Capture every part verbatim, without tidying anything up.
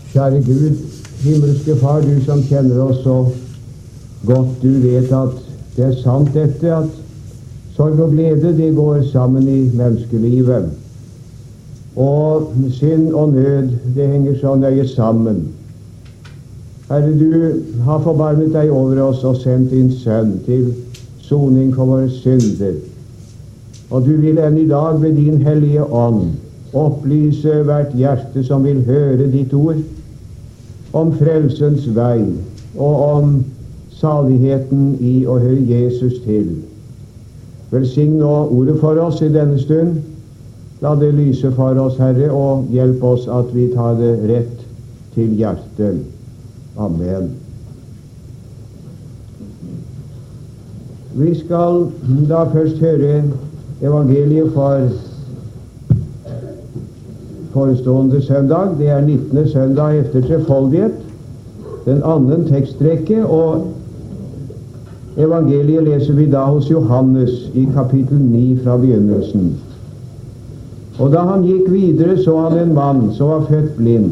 Kjære Gud, himmelske Far, du som kjenner oss så godt, du vet at det er sant dette, at sorg og glede, det går sammen i menneskelivet. Og synd og nød, det henger så nøye sammen. Herre, du har forbarmet deg over oss og sendt din sønn til soning for våre synder. Og du vil enn i dag ved din hellige ånd opplyse hvert hjerte som vil høre ditt ord, om frelsens vei og om saligheten i å høre Jesus til. Velsign nå ordet for oss i denne stund. La det lyse for oss, Herre, og hjelp oss at vi tar det rett til hjertet. Amen. Vi skal da først høre evangeliet for forestående søndag. Det er nittende søndag efter trefoldighet, den annen tekstrekke, og evangeliet leser vi da hos Johannes i kapittel ni fra begynnelsen. Og da han gikk videre, så han en mann som var født blind.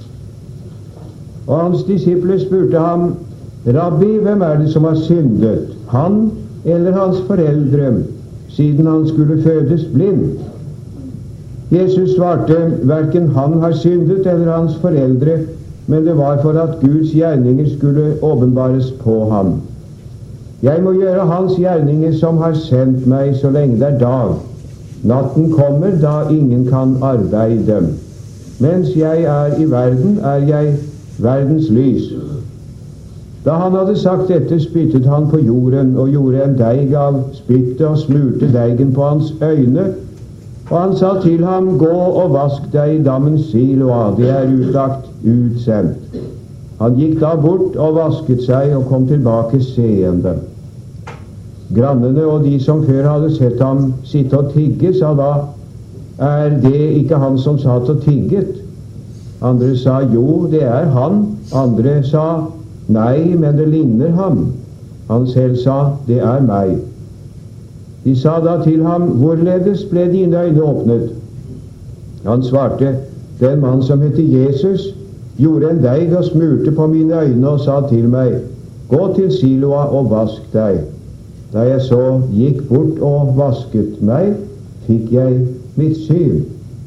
Og hans disipler spurte ham, Rabbi, hvem er det som har syndet, han eller hans foreldre, siden han skulle fødes blind? Jesus svarte, hverken han har syndet eller hans foreldre, men det var for at Guds gjerninger skulle åpenbares på ham. Jeg må gjøre hans gjerninger som har sendt meg så lenge det er dag. Natten kommer da ingen kan arbeide. Mens jeg er i verden, er jeg verdens lys. Da han hadde sagt dette, spyttet han på jorden og gjorde en deig av spyttet og smurte deigen på hans øyne. Og han sa til ham, gå og vask deg i dammen Siloa, det er utlagt utsendt. Han gikk da bort og vasket seg og kom tilbake seende. Grannene og de som før hadde sett ham sitte og tigge, sa da, er det ikke han som satt og tigget? Andre sa, jo, det er han. Andre sa, nei, men det ligner ham. Han selv sa, det er meg. De sa da til ham, hvorledes ble dine øyne åpnet? Han svarte, den mann som heter Jesus, gjorde en deig og smurte på mine øyne og sa til meg, gå til Siloa og vask deg. Da jeg så gikk bort og vasket meg, fikk jeg mitt syn.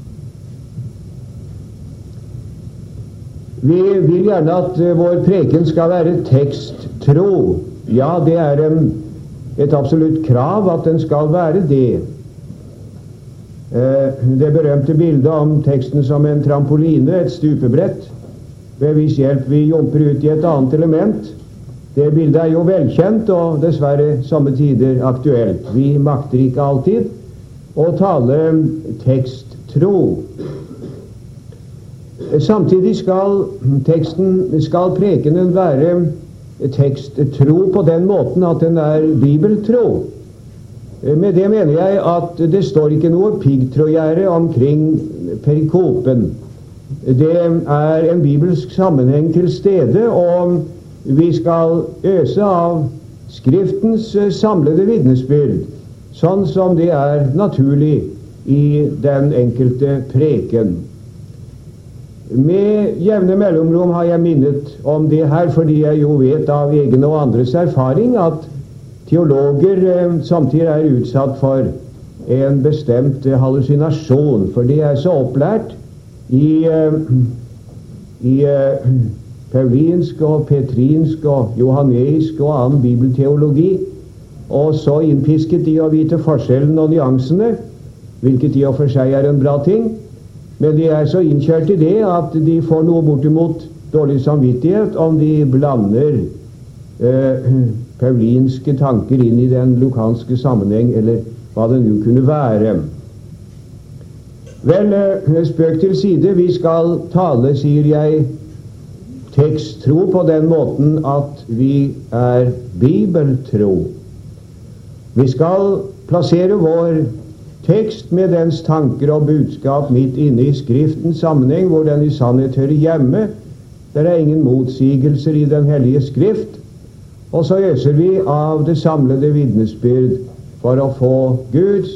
Vi vil gjerne at vår preken skal være teksttro. Ja, det er en et absolutt krav at den skal være det. Det berømte bildet om teksten som en trampoline, et stupebrett, ved hvis hjelp vi jumper ut i et annet element. Det bildet er jo velkjent og dessverre somme tider aktuelt. Vi makter ikke alltid å tale teksttro. Samtidig skal teksten, skal prekenen være teksttro på den måten at den er bibeltro. Med det mener jeg at det står ikke noe piggtrådgjerde omkring perikopen. Det er en bibelsk sammenheng til stede, og vi skal øse av Skriftens samlede vitnesbyrd, sånn som det er naturlig i den enkelte preken. Med jevne mellomrom har jeg minnet om det her, fordi jeg jo vet av egen og andres erfaring at teologer eh, samtidig er utsatt for en bestemt eh, hallusinasjon, for de er så opplært i, eh, i eh, paulinsk og petrinsk og johanneisk og annen bibelteologi, og så innpisket de å vite forskjellen og nyansene, hvilket i og for seg er en bra ting. Men de er så innkjørt i det at de får noe bortimot dårlig samvittighet om de blander eh, paulinske tanker inn i den lukanske sammenheng, eller hva det nå kunne være. Vel, eh, spøk til side, vi skal tale, sier jeg, teksttro på den måten at vi er bibeltro. Vi skal plassere vår tekst med dens tanker og budskap midt inne i Skriftens sammenheng, hvor den i sannhet hører hjemme. Det er ingen motsigelser i den hellige Skrift. Og så øser vi av det samlede vitnesbyrd for å få Guds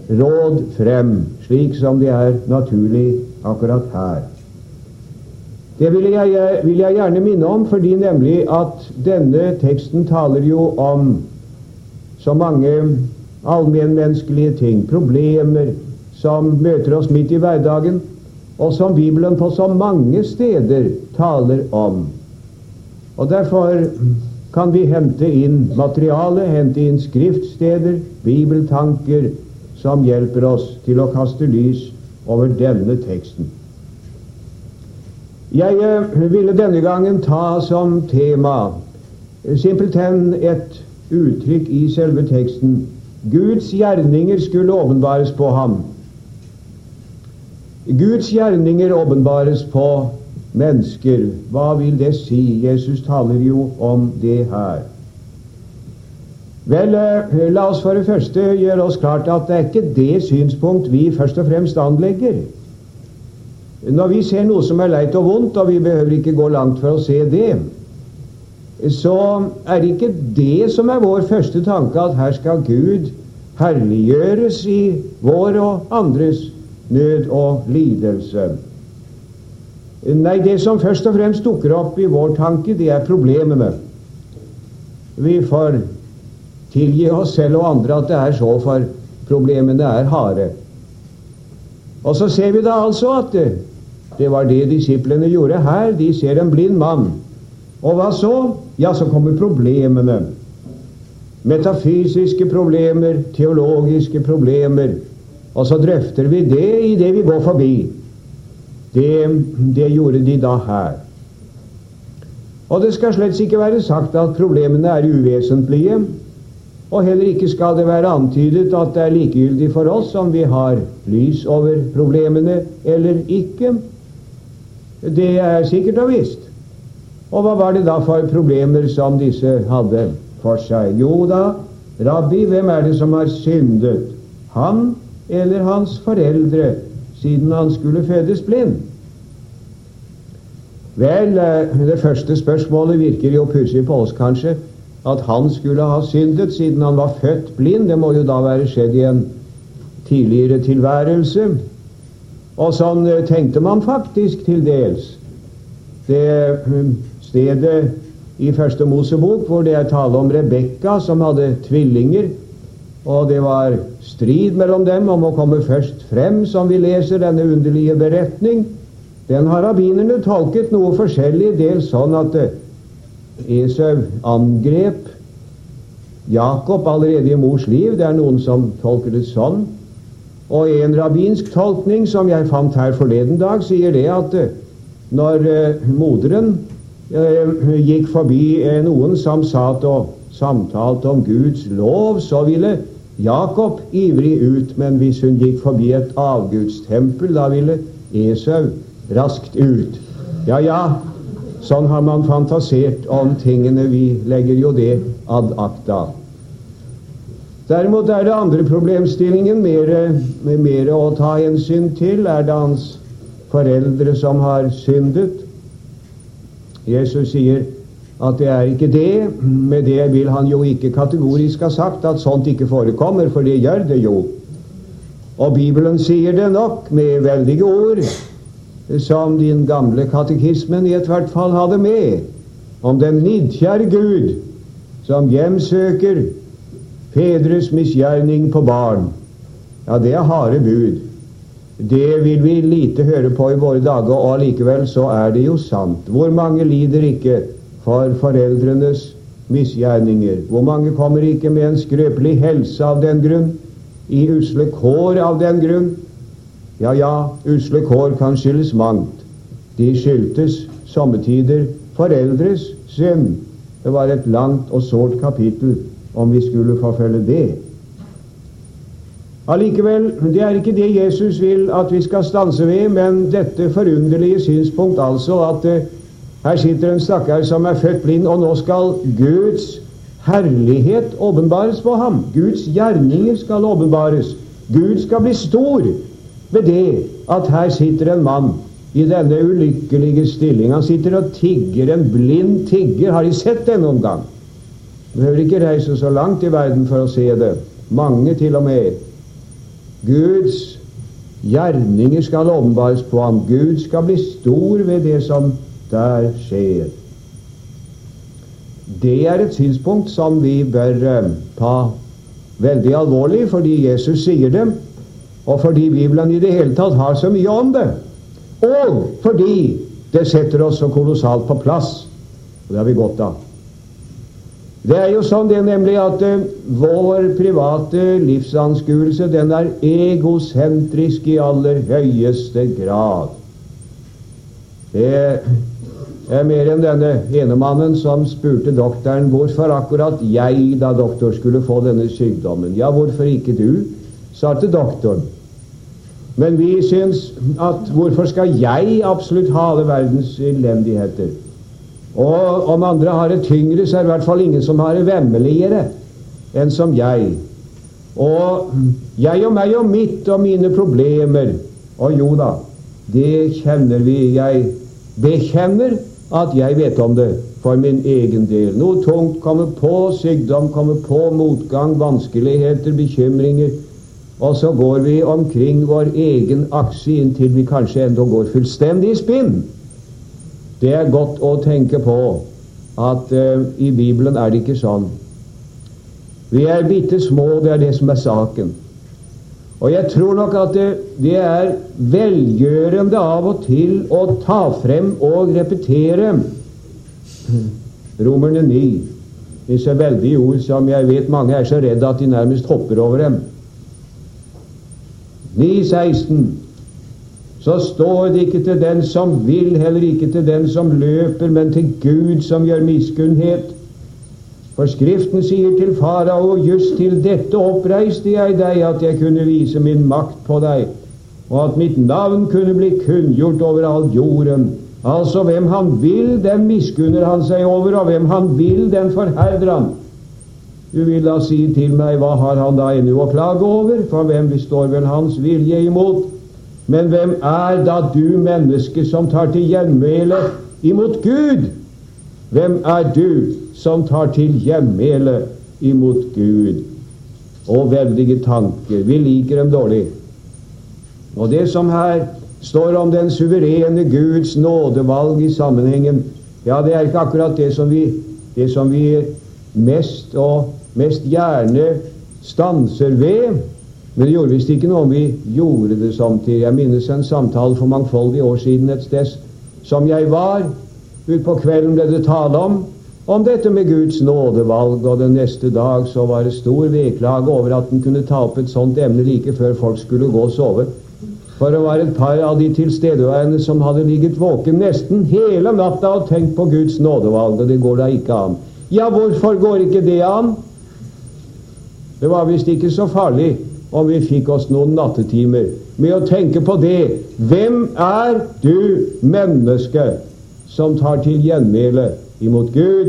råd frem, slik som det er naturlig akkurat her. Det vil jeg, vil jeg gjerne minne om, fordi nemlig at denne teksten taler jo om så mange allmennmenneskelige ting, problemer som møter oss midt i hverdagen, og som Bibelen på så mange steder taler om. Og derfor kan vi hente inn materiale, hente inn skriftsteder, bibeltanker, som hjelper oss til å kaste lys over denne teksten. Jeg ville denne gangen ta som tema simpelthen et uttrykk i selve teksten. Guds gjerninger skulle åpenbares på ham. Guds gjerninger åpenbares på mennesker. Hva vil det si? Jesus taler jo om det her. Vel, la oss for det første gjøre oss klart at det er ikke det synspunkt vi først og fremst anlegger. Når vi ser noe som er leit og vondt, og vi behøver ikke gå langt for å se det, så er det ikke det som er vår første tanke, at her skal Gud herliggjøres i vår og andres nød og lidelse. Nei, det som først og fremst dukker opp i vår tanke, det er problemene. Vi får tilgi oss selv og andre at det er så, for problemene er harde. Og så ser vi da altså at det, det var det disiplene gjorde her. De ser en blind mann. Og hva så? Ja, så kommer problemene. Metafysiske problemer, teologiske problemer. Og så drøfter vi det i det vi går forbi. Det, det gjorde de da her. Og det skal slett ikke være sagt at problemene er uvesentlige, og heller ikke skal det være antydet at det er likegyldig for oss om vi har lys over problemene eller ikke. Det er sikkert og visst. Og hva var det da for problemer som disse hadde for seg? Jo da, Rabbi, hvem er det som har syndet? Han eller hans foreldre, siden han skulle fødes blind? Vel, det første spørsmålet virker jo pussig på oss kanskje, at han skulle ha syndet siden han var født blind. Det må jo da være skjedd i en tidligere tilværelse. Og sånn tenkte man faktisk til dels. Det stedet i første Mosebok hvor det er tale om Rebekka som hadde tvillinger, og det var strid mellom dem om å komme først frem, som vi leser denne underlige beretning. Den har rabbinerne tolket noe forskjellig, dels sånn at Esau angrep Jakob allerede i mors liv. Det er noen som tolker det sånn. Og en rabbinsk tolkning som jeg fant her forleden dag, sier det at når eh, moderen eh, gikk forbi eh, noen som satt og samtalte om Guds lov, så ville Jakob ivrig ut, men hvis hun gikk forbi et avgudstempel, da ville Esau raskt ut. Ja, ja, sånn har man fantasert om tingene. Vi legger jo det ad acta. Derimot er det andre problemstillingen mer, mer å ta hensyn til. Er det hans foreldre som har syndet? Jesus sier at det er ikke det. Med det vil han jo ikke kategorisk ha sagt at sånt ikke forekommer, for det gjør det jo. Og Bibelen sier det nok med veldige ord, som din gamle katekismen i et hvert fall hadde med, om den nidkjære Gud som hjemsøker fedres misgjerning på barn. Ja, det er harde bud. Det vil vi lite høre på i våre dager, og allikevel så er det jo sant. Hvor mange lider ikke for foreldrenes misgjerninger? Hvor mange kommer ikke med en skrøpelig helse av den grunn? I usle kår av den grunn? Ja, ja, usle kår kan skyldes mangt. De skyldtes sommetider foreldres synd. Det var et langt og sårt kapittel om vi skulle forfølge det. Allikevel, det er ikke det Jesus vil at vi skal stanse ved, men dette forunderlige synspunkt, altså at uh, her sitter en stakkar som er født blind, og nå skal Guds herlighet åpenbares på ham. Guds gjerninger skal åpenbares. Gud skal bli stor ved det at her sitter en mann i denne ulykkelige stilling. Han sitter og tigger, en blind tigger. Har de sett det noen gang? Du behøver ikke reise så langt i verden for å se det. Mange til og med. Guds gjerninger skal åpenbares på ham. Gud skal bli stor ved det som der skjer. Det er et synspunkt som vi bør uh, ta veldig alvorlig, fordi Jesus sier det, og fordi Bibelen i det hele tatt har så mye om det, og fordi det setter oss så kolossalt på plass. Og det har vi godt av. Det er jo sånn det nemlig at uh, vår private livsanskuelse, den er egosentrisk i aller høyeste grad. Det er mer enn denne ene mannen som spurte doktoren hvorfor akkurat jeg, da doktor, skulle få denne sykdommen. Ja, hvorfor ikke du, svarte doktoren. Men vi syns at hvorfor skal jeg absolutt ha alle verdens elendigheter? Og om andre har det tyngre, så er det i hvert fall ingen som har det vemmeligere enn som jeg. Og jeg og meg og mitt og mine problemer, og jo da, det kjenner vi. Jeg bekjenner at jeg vet om det for min egen del. Noe tungt kommer på, sykdom kommer på, motgang, vanskeligheter, bekymringer, og så går vi omkring vår egen akse inntil vi kanskje enda går fullstendig i spinn. Det er godt å tenke på at uh, i Bibelen er det ikke sånn. Vi er bitte små, det er det som er saken. Og jeg tror nok at det, det er velgjørende av og til å ta frem og repetere Romerne ni, disse veldige ord som jeg vet mange er så redde at de nærmest hopper over dem. ni seksten. Så står det ikke til den som vil, heller ikke til den som løper, men til Gud som gjør miskunnhet. For Skriften sier til farao, just til dette oppreiste jeg deg, at jeg kunne vise min makt på deg, og at mitt navn kunne bli kunngjort over all jorden. Altså, hvem han vil, den miskunner han seg over, og hvem han vil, den forherder han. Du vil da si til meg, hva har han da ennå å klage over? For hvem står vel hans vilje imot? Men hvem er da du, menneske, som tar til gjenmæle imot Gud? Hvem er du som tar til gjenmæle imot Gud? Og veldige tanker. Vi liker dem dårlig. Og det som her står om den suverene Guds nådevalg i sammenhengen, ja, det er ikke akkurat det som vi, det som vi mest og mest gjerne stanser ved. Men det gjorde visst ikke noe om vi gjorde det samtidig. Jeg minnes en samtale for mangfoldige år siden et sted som jeg var. Ut på kvelden ble det tale om om dette med Guds nådevalg, og den neste dag så var det stor vedklage over at den kunne ta opp et sånt emne like før folk skulle gå og sove. For det var et par av de tilstedeværende som hadde ligget våken nesten hele natta og tenkt på Guds nådevalg, og det går da ikke an. Ja, hvorfor går ikke det an? Det var visst ikke så farlig om vi fikk oss noen nattetimer med å tenke på det. Hvem er du, menneske, som tar til gjenmæle imot Gud?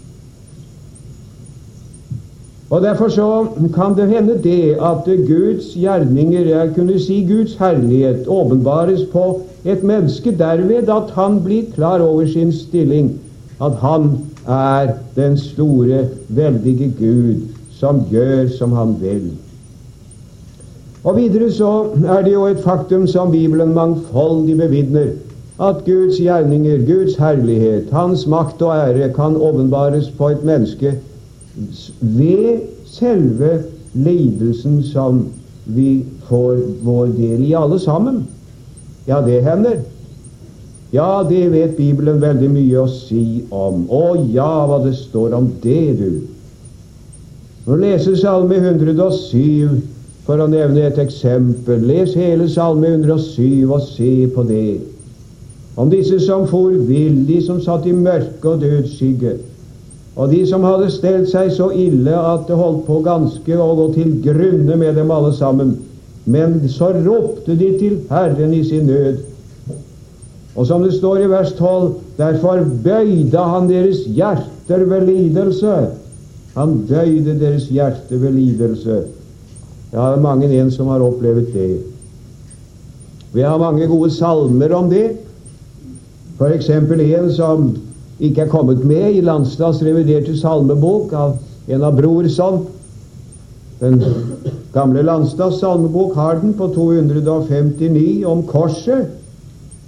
Og derfor så kan det hende det at Guds gjerninger, jeg kunne si Guds herlighet, åpenbares på et menneske derved at han blir klar over sin stilling, at han er den store, veldige Gud som gjør som han vil. Og videre så er det jo et faktum som Bibelen mangfoldig bevitner, at Guds gjerninger, Guds herlighet, hans makt og ære kan åpenbares på et menneske ved selve lidelsen som vi får vår del i alle sammen. Ja, det hender. Ja, det vet Bibelen veldig mye å si om. Å ja, hva det står om det, du. Nå leser Salme hundre og syv, for å nevne et eksempel. Les hele Salme hundre og syv og se på det. Om disse som for vill, de som satt i mørke og dødsskygge, og de som hadde stelt seg så ille at det holdt på ganske å gå til grunne med dem alle sammen. Men så ropte de til Herren i sin nød. Og som det står i vers tolv, derfor bøyde han deres hjerter ved lidelse. Han bøyde deres hjerte ved lidelse. Jeg har mange en som har opplevd det. Vi har mange gode salmer om det. For eksempel en som ikke er kommet med i Landstads reviderte salmebok av en av Brorson. Den gamle Landstads salmebok har den på to hundre femtini om korset.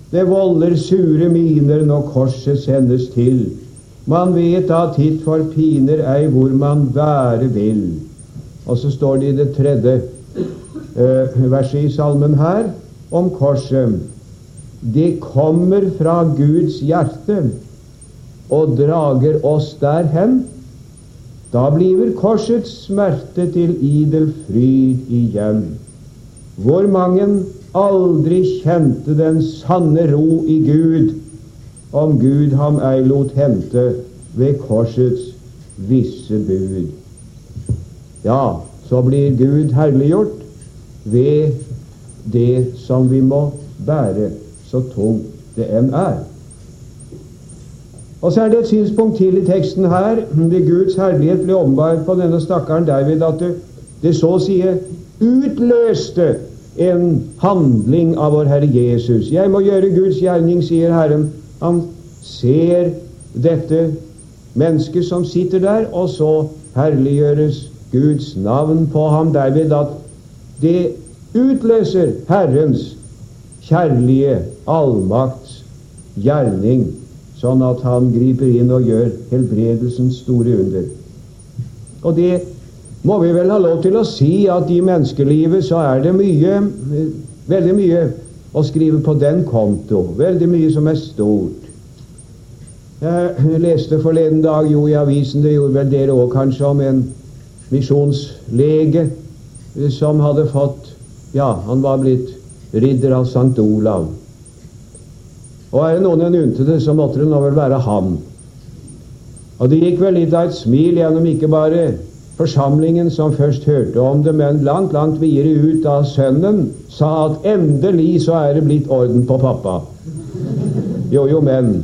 Det volder sure miner når korset sendes til. Man vet at hit for piner ei hvor man være vil. Og så står det i det tredje eh, verset i salmen her om korset. Det kommer fra Guds hjerte og drager oss derhen. Da bliver korsets smerte til idel fryd igjen. Hvor mangen aldri kjente den sanne ro i Gud, om Gud ham ei lot hente ved korsets visse bud. Ja, så blir Gud herliggjort ved det som vi må bære, så tungt det enn er. Og så er det et synspunkt til i teksten her. Det Guds herlighet ble åpenbart på denne stakkaren David, at det, det så å si utløste en handling av vår Herre Jesus. Jeg må gjøre Guds gjerning, sier Herren. Han ser dette mennesket som sitter der, og så herliggjøres Guds navn på ham, David, at det utløser Herrens kjærlige allmakts gjerning, sånn at han griper inn og gjør helbredelsens store under. Og det må vi vel ha lov til å si, at i menneskelivet så er det mye, veldig mye å skrive på den konto. Veldig mye som er stort. Jeg leste forleden dag jo i avisen, det gjorde vel dere også kanskje, om en misjonslege som hadde fått, ja, han var blitt ridder av Sankt Olav. Og er det noen en unte det, så måtte det nå vel være ham. Og det gikk vel litt av et smil gjennom ikke bare forsamlingen som først hørte om det, men langt, langt videre ut av sønnen sa at endelig så er det blitt orden på pappa. Jo, jo, men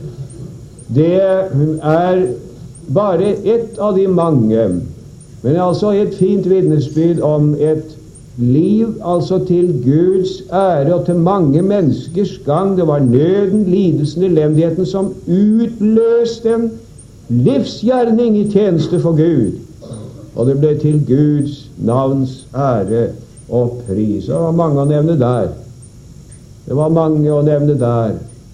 det er bare ett av de mange, men altså et fint vitnesbyrd om et liv, altså til Guds ære og til mange menneskers gang. Det var nøden, lidelsen, elendigheten som utløste en livsgjerning i tjeneste for Gud. Og det ble til Guds navns ære og pris. Det var mange å nevne der. Det var mange å nevne der.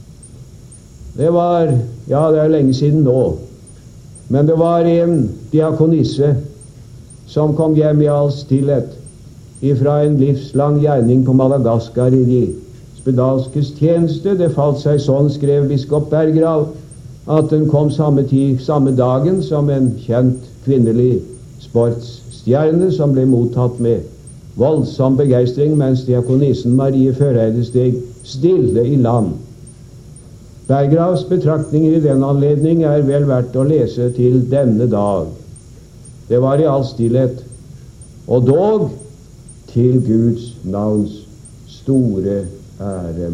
Det var, ja, det er lenge siden nå, men det var en diakonisse som kom hjem i all stillhet ifra en livslang gjerning på Madagaskar i de spedalskes tjeneste. Det falt seg sånn, skrev biskop Berggrav, at den kom samme, tid, samme dagen som en kjent kvinnelig sportsstjerne som ble mottatt med voldsom begeistring, mens diakonissen Marie Føreide steg stille i land. Berggravs betraktninger i den anledning er vel verdt å lese til denne dag. Det var i all stillhet, og dog til Guds navns store ære.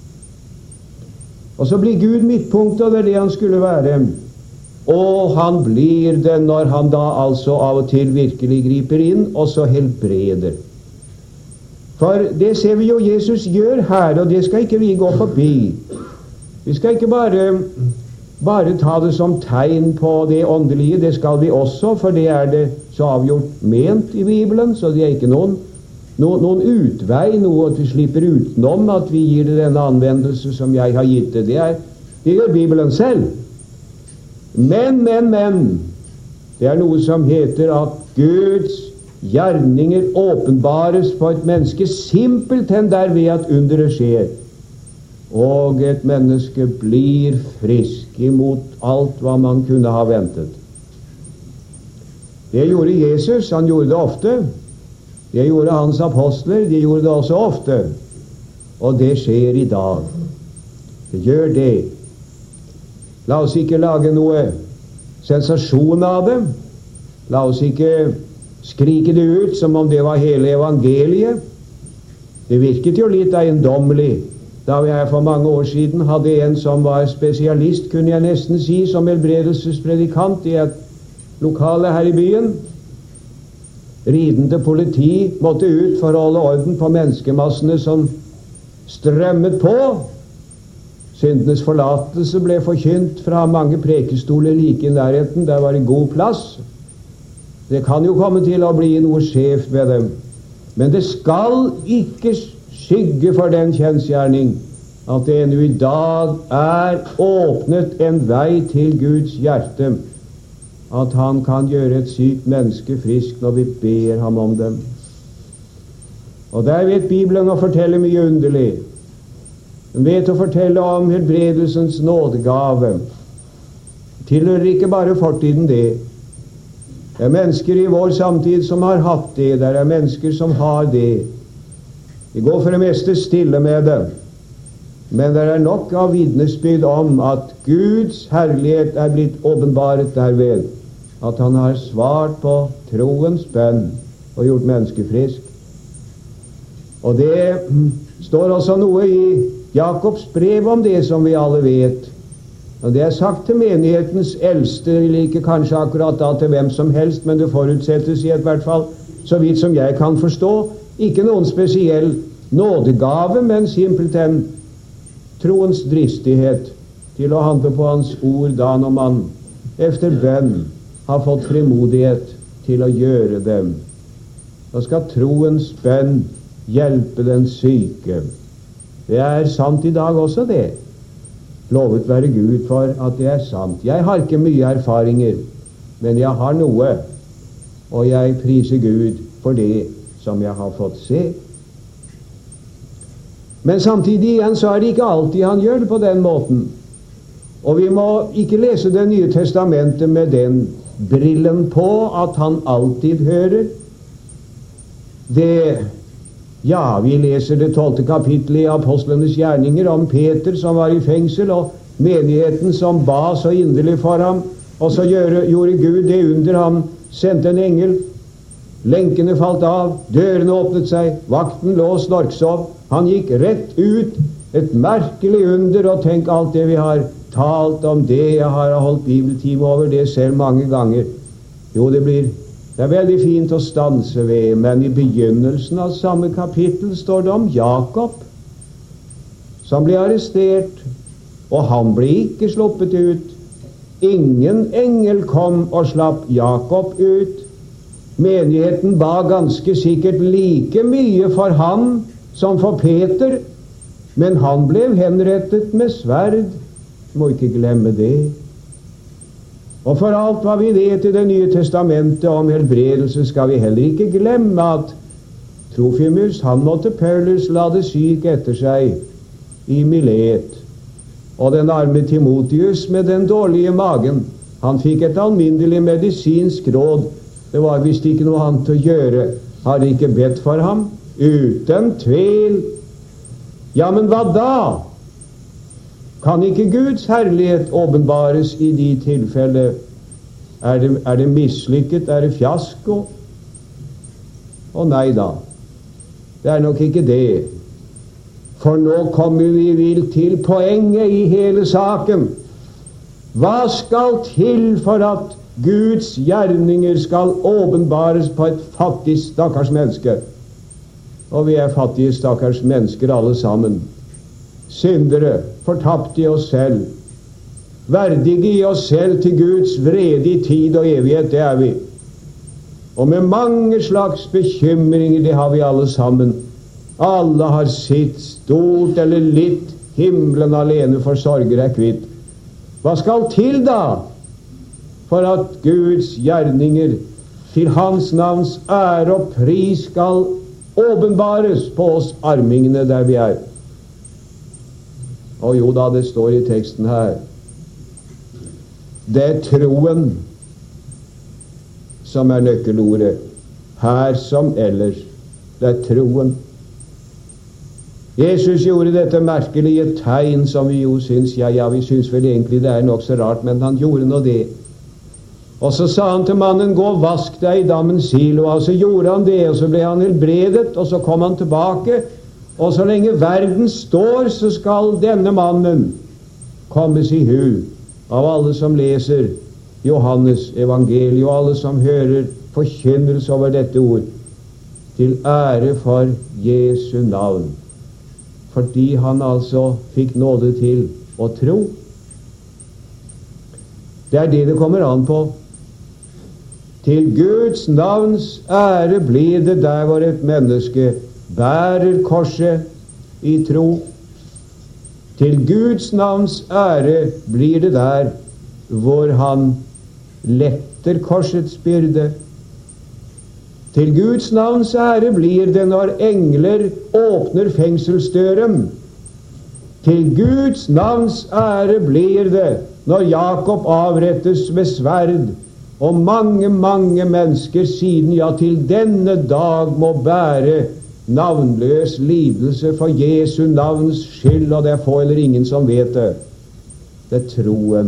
Og så blir Gud midtpunktet, og det er det han skulle være. Og han blir det når han da altså av og til virkelig griper inn, og så helbreder. For det ser vi jo Jesus gjør her, og det skal ikke vi gå forbi. Vi skal ikke bare, bare ta det som tegn på det åndelige, det skal vi også, for det er det så avgjort ment i Bibelen, så det er ikke noen No, noen utvei, noe at vi slipper utenom at vi gir det denne anvendelse som jeg har gitt det. Det, er, det gjør Bibelen selv. Men, men, men, det er noe som heter at Guds gjerninger åpenbares på et menneske simpelthen derved at underet skjer. Og et menneske blir frisk imot alt hva man kunne ha ventet. Det gjorde Jesus, han gjorde det ofte. Det gjorde hans apostler, de gjorde det også ofte. Og det skjer i dag. Det gjør det. La oss ikke lage noe sensasjon av det. La oss ikke skrike det ut som om det var hele evangeliet. Det virket jo litt eiendommelig da jeg for mange år siden hadde en som var spesialist, kunne jeg nesten si, som helbredelsespredikant i et lokale her i byen. Ridende politi måtte ut for å holde orden på menneskemassene som strømmet på. Syndenes forlatelse ble forkynt fra mange prekestoler like i nærheten. Der var det god plass. Det kan jo komme til å bli noe skjevt ved dem. Men det skal ikke skygge for den kjensgjerning at det ennå i dag er åpnet en vei til Guds hjerte, at han kan gjøre et sykt menneske frisk når vi ber ham om dem. Og der vet Bibelen å fortelle mye underlig. Den vet å fortelle om helbredelsens nådegave. Tilhører ikke bare fortiden det. Det er mennesker i vår samtid som har hatt det. Det er mennesker som har det. De går for det meste stille med det. Men det er nok av vitnesbyrd om at Guds herlighet er blitt åpenbaret derved, at han har svart på troens bønn og gjort mennesket frisk. Og det står også noe i Jakobs brev om det som vi alle vet. Og det er sagt til menighetens eldste, eller ikke kanskje akkurat da til hvem som helst, men det forutsettes i et hvert fall, så vidt som jeg kan forstå, ikke noen spesiell nådegave, men simpelthen troens dristighet til å handle på hans ord da når man efter bønn har fått frimodighet til å gjøre dem. Da skal troens bønn hjelpe den syke. Det er sant i dag også det. Lovet være Gud for at det er sant. Jeg har ikke mye erfaringer, men jeg har noe, og jeg priser Gud for det som jeg har fått se. Men samtidig igjen så er det ikke alltid han gjør det på den måten. Og vi må ikke lese Det nye testamentet med den brillen på at han alltid hører. Det, ja, vi leser det tolvte kapittelet i Apostlenes gjerninger om Peter som var i fengsel, og menigheten som ba så inderlig for ham, og så gjorde, gjorde Gud det under ham, sendte en engel. Lenkene falt av, dørene åpnet seg, vakten lå og snorksov. Han gikk rett ut, et merkelig under, og tenk alt det vi har talt om det. Jeg har holdt bibeltime over det selv mange ganger. Jo, det blir, det er veldig fint å stanse ved, men i begynnelsen av samme kapittel står det om Jakob, som ble arrestert, og han ble ikke sluppet ut. Ingen engel kom og slapp Jakob ut. Menigheten ba ganske sikkert like mye for han som for Peter, men han ble henrettet med sverd. Må ikke glemme det. Og for alt hva vi vet i Det nye testamentet om helbredelse, skal vi heller ikke glemme at Trofimus, han måtte Paulus lade syk etter seg i Milet. Og den arme Timotius med den dårlige magen, han fikk et alminnelig medisinsk råd. Det var visst ikke noe annet å gjøre. Har de ikke bedt for ham? Uten tvil. Ja, men hva da? Kan ikke Guds herlighet åpenbares i de tilfeller? Er det, er det mislykket? Er det fiasko? Å nei da. Det er nok ikke det. For nå kommer vi vil til poenget i hele saken. Hva skal til for at Guds gjerninger skal åpenbares på et fattig, stakkars menneske? Og vi er fattige, stakkars mennesker alle sammen. Syndere, fortapt i oss selv. Verdige i oss selv til Guds vrede i tid og evighet, det er vi. Og med mange slags bekymringer, det har vi alle sammen. Alle har sitt, stort eller litt. Himmelen alene for sorger er kvitt. Hva skal til da for at Guds gjerninger til hans navns ære og pris skal åpenbares på oss armingene der vi er? Og jo da, det står i teksten her, det er troen som er nøkkelordet, her som ellers. Det er troen. Jesus gjorde dette merkelige tegn som vi jo syns, ja, ja, vi syns vel egentlig det er nok så rart, men han gjorde nå det. Og så sa han til mannen, gå og vask deg i dammen Siloa, og så gjorde han det, og så ble han helbredet, og så kom han tilbake, og så lenge verden står, så skal denne mannen kommes i hu av alle som leser Johannes evangeliet, og alle som hører forkynnelse over dette ord, til ære for Jesu navn. Fordi han altså fikk nåde til å tro. Det er det det kommer an på. Til Guds navns ære blir det der hvor et menneske bærer korset i tro. Til Guds navns ære blir det der hvor han letter korsets byrde. Til Guds navns ære blir det når engler åpner fengselsdøren. Til Guds navns ære blir det når Jakob avrettes med sverd, og mange, mange mennesker siden, ja, til denne dag må bære navnløs lidelse for Jesu navns skyld, og det er få eller ingen som vet det. Det er troen.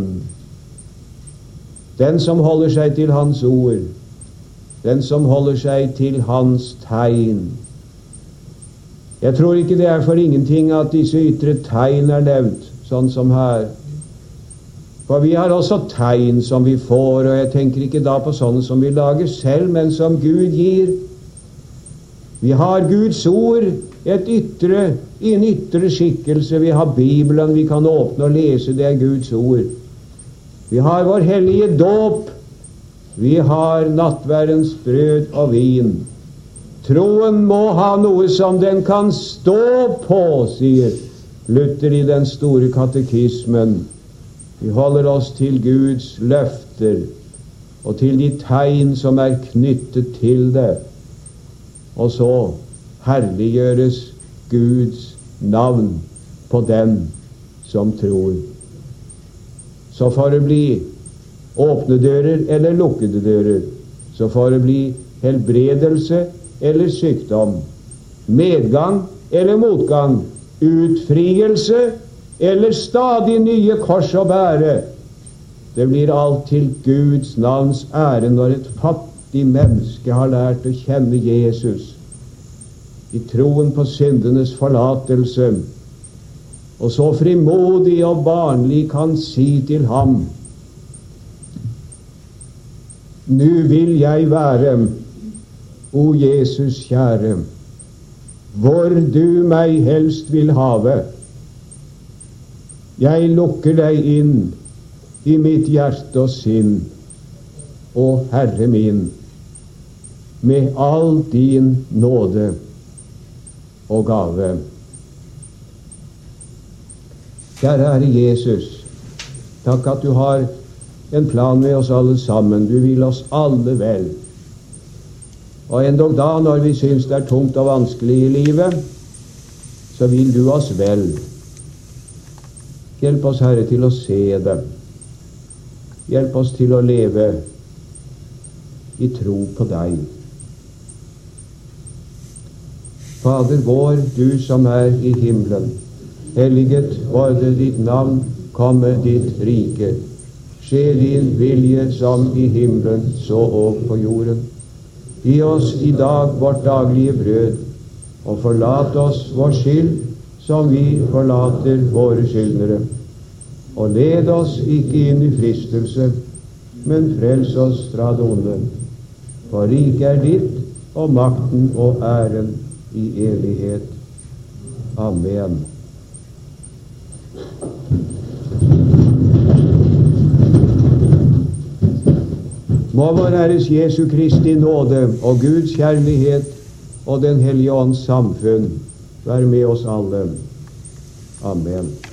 Den som holder seg til Hans ord, den som holder seg til Hans tegn. Jeg tror ikke det er for ingenting at disse ytre tegn er nevnt, sånn som her. For vi har også tegn som vi får, og jeg tenker ikke da på sånne som vi lager selv, men som Gud gir. Vi har Guds ord, et ytre, i en ytre skikkelse. Vi har Bibelen, vi kan åpne og lese, det er Guds ord. Vi har vår hellige dåp. Vi har nattverdens brød og vin. Troen må ha noe som den kan stå på, sier Luther i den store katekismen. Vi holder oss til Guds løfter og til de tegn som er knyttet til det. Og så herliggjøres Guds navn på den som tror. Så får det bli åpne dører eller lukkede dører. Så får det bli helbredelse eller sykdom, medgang eller motgang, utfrielse eller stadig nye kors å bære. Det blir alt til Guds navns ære når et fattig menneske har lært å kjenne Jesus i troen på syndenes forlatelse, og så frimodig og barnlig kan si til ham: «Nu vil jeg være, o Jesus kjære, hvor du meg helst vil have. Jeg lukker deg inn i mitt hjerte og sinn, å Herre min, med all din nåde og gave.» Kjære Herre Jesus, takk at du har en plan med oss alle sammen. Du vil oss alle vel. Og endog da, når vi syns det er tungt og vanskelig i livet, så vil du oss vel. Hjelp oss, Herre, til å se det. Hjelp oss til å leve i tro på deg. Fader vår, du som er i himmelen, helliget vorde ditt navn, komme ditt rike. Skje din vilje som i himmelen, så og på jorden. Gi oss i dag vårt daglige brød, og forlat oss vår skyld, som vi forlater våre skyldnere. Og led oss ikke inn i fristelse, men frels oss fra det onde. For riket er ditt, og makten og æren i evighet. Amen. Må vår Herres Jesu Kristi nåde og Guds kjærlighet og Den hellige ånds samfunn være med oss alle. Amen.